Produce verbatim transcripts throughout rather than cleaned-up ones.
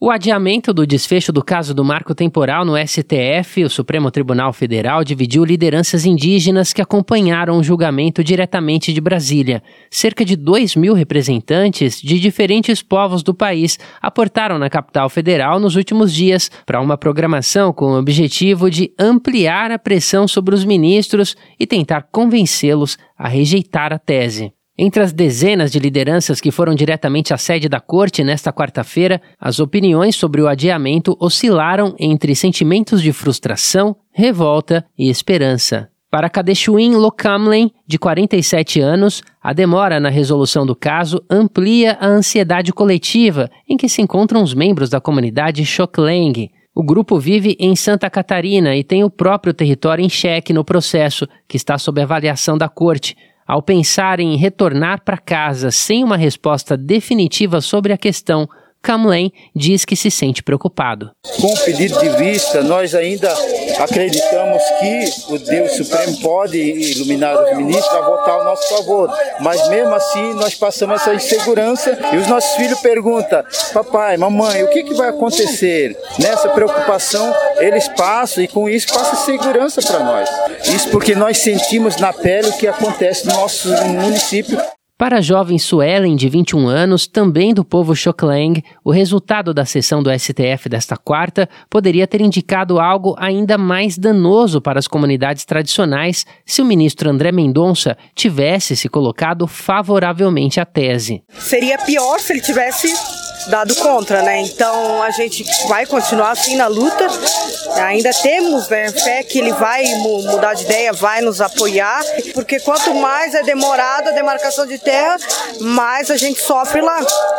O adiamento do desfecho do caso do marco temporal no S T F, o Supremo Tribunal Federal, dividiu lideranças indígenas que acompanharam o julgamento diretamente de Brasília. Cerca de dois mil representantes de diferentes povos do país aportaram na capital federal nos últimos dias para uma programação com o objetivo de ampliar a pressão sobre os ministros e tentar convencê-los a rejeitar a tese. Entre as dezenas de lideranças que foram diretamente à sede da corte nesta quarta-feira, as opiniões sobre o adiamento oscilaram entre sentimentos de frustração, revolta e esperança. Para Kadeshuin Lokamlen, de quarenta e sete anos, a demora na resolução do caso amplia a ansiedade coletiva em que se encontram os membros da comunidade Xokleng. O grupo vive em Santa Catarina e tem o próprio território em xeque no processo, que está sob avaliação da corte. Ao pensar em retornar para casa sem uma resposta definitiva sobre a questão, Kamlen diz que se sente preocupado. Com o pedido de vista, nós ainda acreditamos que o Deus Supremo pode iluminar os ministros a votar ao nosso favor. Mas mesmo assim, nós passamos essa insegurança e os nossos filhos perguntam: papai, mamãe, o que, que vai acontecer? Nessa preocupação, eles passam e com isso passa segurança para nós. Isso porque nós sentimos na pele o que acontece no nosso município. Para a jovem Suelen, de vinte e um anos, também do povo Xokleng, o resultado da sessão do S T F desta quarta poderia ter indicado algo ainda mais danoso para as comunidades tradicionais se o ministro André Mendonça tivesse se colocado favoravelmente à tese. Seria pior se ele tivesse dado contra, né? Então a gente vai continuar assim na luta. Ainda temos, né, fé que ele vai mudar de ideia, vai nos apoiar, porque quanto mais é demorada a demarcação de terra, mais a gente sofre lá,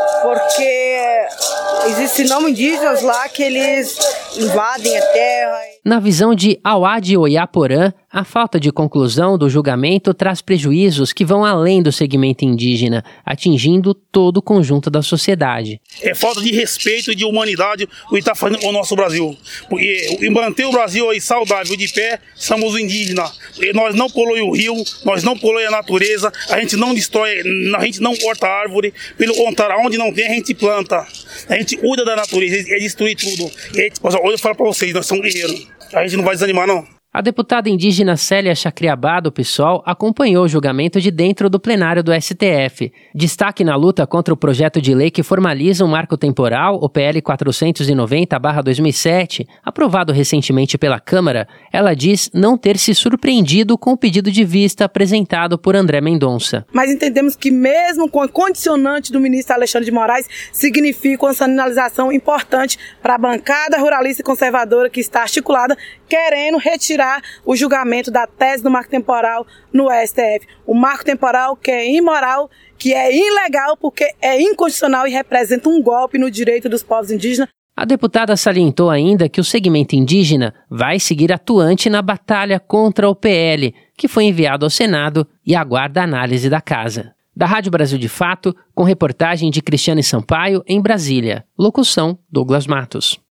porque existem não indígenas lá que eles invadem a terra. Na visão de Awad Oyaporã, a falta de conclusão do julgamento traz prejuízos que vão além do segmento indígena, atingindo todo o conjunto da sociedade. É falta de respeito e de humanidade o que está fazendo com o nosso Brasil. Porque manter o Brasil aí saudável de pé, somos os indígenas. Nós não poluímos o rio, nós não poluímos a natureza, a gente não destrói, a gente não corta árvore, pelo contrário, onde não tem a gente planta. A gente cuida da natureza, é destruir tudo. E aí, hoje eu falo para vocês, nós somos guerreiros. A gente não vai desanimar, não. A deputada indígena Célia Chacriabá, do PSOL, acompanhou o julgamento de dentro do plenário do S T F. Destaque na luta contra o projeto de lei que formaliza um marco temporal, o P L quatrocentos e noventa barra dois mil e sete, aprovado recentemente pela Câmara, ela diz não ter se surpreendido com o pedido de vista apresentado por André Mendonça. Mas entendemos que mesmo com a condicionante do ministro Alexandre de Moraes, significa uma sinalização importante para a bancada ruralista e conservadora que está articulada, querendo retirar o julgamento da tese do marco temporal no S T F. O marco temporal que é imoral, que é ilegal porque é inconstitucional e representa um golpe no direito dos povos indígenas. A deputada salientou ainda que o segmento indígena vai seguir atuante na batalha contra o P L, que foi enviado ao Senado e aguarda a análise da Casa. Da Rádio Brasil de Fato, com reportagem de Cristiane Sampaio em Brasília. Locução: Douglas Matos.